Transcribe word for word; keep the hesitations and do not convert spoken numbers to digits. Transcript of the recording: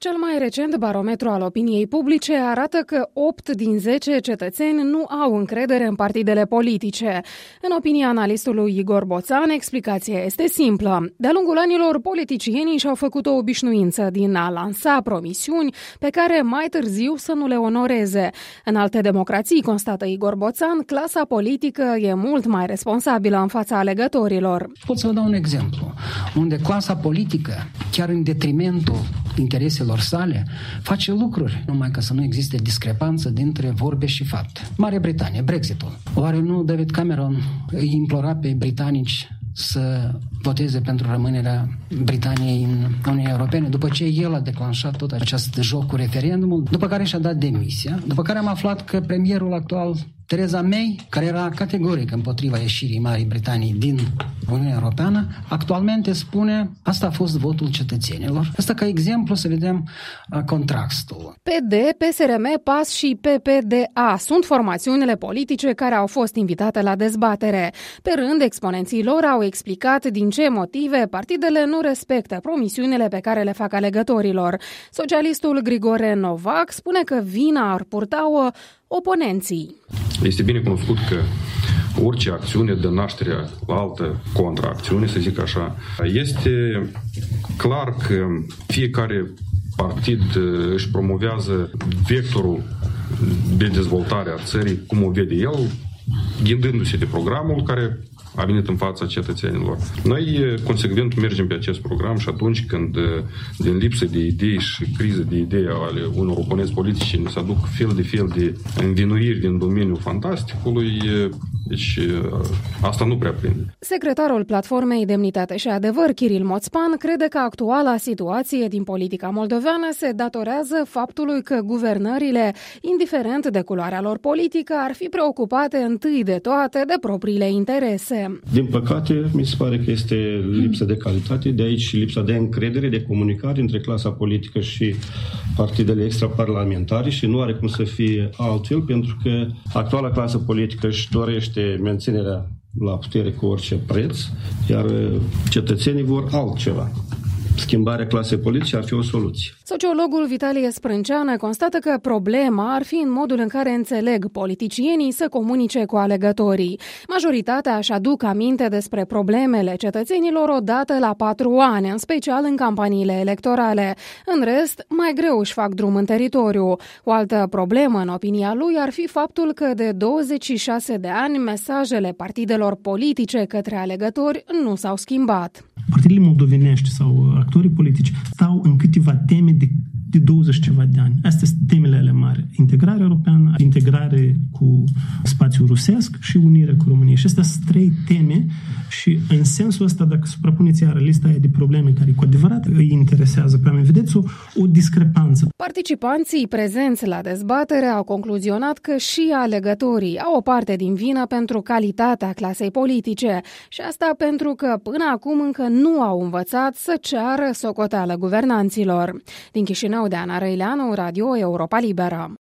Cel mai recent barometru al opiniei publice arată că opt din zece cetățeni nu au încredere în partidele politice. În opinia analistului Igor Boțan, explicația este simplă. De-a lungul anilor, politicienii și-au făcut o obișnuință din a lansa promisiuni pe care mai târziu să nu le onoreze. În alte democrații, constată Igor Boțan, clasa politică e mult mai responsabilă în fața alegătorilor. Pot să vă dau un exemplu, unde clasa politică, chiar în detrimentul intereselor sale, face lucruri, numai ca să nu existe discrepanță dintre vorbe și fapte. Marea Britanie, Brexitul. Oare nu David Cameron îi implora pe britanici să voteze pentru rămânerea Britaniei în Uniunea Europeană, după ce el a declanșat tot acest joc cu referendumul, după care și-a dat demisia, după care am aflat că premierul actual, Theresa May, care era categoric împotriva ieșirii Marii Britanii din Uniunea Europeană, actualmente spune asta a fost votul cetățenilor. Asta ca exemplu să vedem contrastul. P D, P S R M, P A S și P P D A sunt formațiunile politice care au fost invitate la dezbatere. Pe rând, exponenții lor au explicat din ce motive partidele nu respectă promisiunile pe care le fac alegătorilor. Socialistul Grigore Novac spune că vina ar purta-o oponenții. Este bine cunoscut că orice acțiune dă naștere la altă contraacțiune, să zic așa. Este clar că fiecare partid își promovează vectorul de dezvoltare a țării, cum o vede el, ghidându-se de programul care a venit în fața cetățenilor. Noi, consecvent, mergem pe acest program și atunci când, din lipsă de idei și criză de idei ale unor oponenți politici, ne se aduc fel de fel de învinuiri din domeniul fantasticului, deci asta nu prea prinde. Secretarul Platformei Demnitate și Adevăr, Kiril Moțpan, crede că actuala situație din politica moldoveană se datorează faptului că guvernările, indiferent de culoarea lor politică, ar fi preocupate întâi de toate de propriile interese. Din păcate, mi se pare că este lipsa de calitate, de aici și lipsa de încredere, de comunicare între clasa politică și partidele extraparlamentare și nu are cum să fie altfel, pentru că actuala clasă politică își dorește menținerea la putere cu orice preț, iar cetățenii vor altceva. Schimbarea clasei politice ar fi o soluție. Sociologul Vitalie Sprânceană constată că problema ar fi în modul în care înțeleg politicienii să comunice cu alegătorii. Majoritatea își aduc aminte despre problemele cetățenilor odată la patru ani, în special în campaniile electorale. În rest, mai greu își fac drum în teritoriu. O altă problemă, în opinia lui, ar fi faptul că de douăzeci și șase de ani mesajele partidelor politice către alegători nu s-au schimbat. Partidele moldovenești sau actorii politici stau în câteva teme de, de douăzeci ceva de ani. Astea sunt temele ale mari. Integrare europeană, integrare cu spațiul rusesc și unirea cu România. Și astea sunt trei teme și în sensul ăsta, dacă suprapuneți iară lista aia de probleme care cu adevărat îi interesează pe oameni, vedeți o, o discrepanță. Participanții prezenți la dezbatere au concluzionat că și alegătorii au o parte din vină pentru calitatea clasei politice și asta pentru că până acum încă nu au învățat să ceară socoteală guvernanților. Din Chișinău, de Ana Răileanu, Radio Europa Liberă.